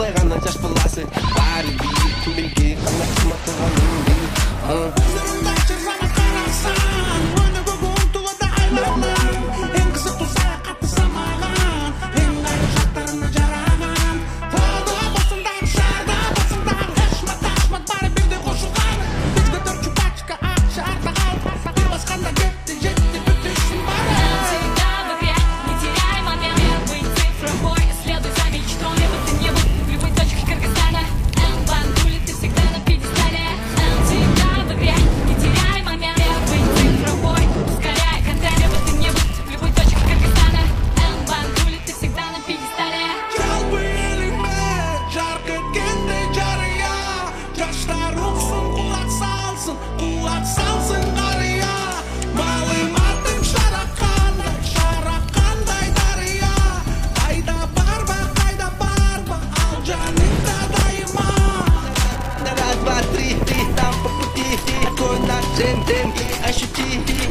қалай ғана жас баласы бәрі биік кім білге қана қымбат тұрғанын біл Өзіріңді айтшы замат қарасаң Өне көгі ұмтылады айларынан Ең қызықты саяхатты самаған Ең айлы жақтарына жараған Қолды басындағы шарда басындағы Хешмат бәрі бірде қосылған Бізге төрт чупачка ақша арта қалды Bir басқанда кетті жетті бүтішін бары Всегда в игре, не теряй момент Первый цифровой, следуй за мечтой Либо ты не будь в любой точке Кыргызстана М-бандули, ты всегда на пьедестале Всегда в игре, не теряй момент Первый цифровой, ускоряй контент Либо ты не будь в любой точке Кыргызстана М-бандули, ты всегда на пьедестале Жалпы еліме жарқ еткендей жария Жастар ұқсын қуат салсын қария Малым атың шараққандай дария Қайда барба, ал жаныңда дайыма Раз, два, три, ты там по пути Такой наш джем, ощути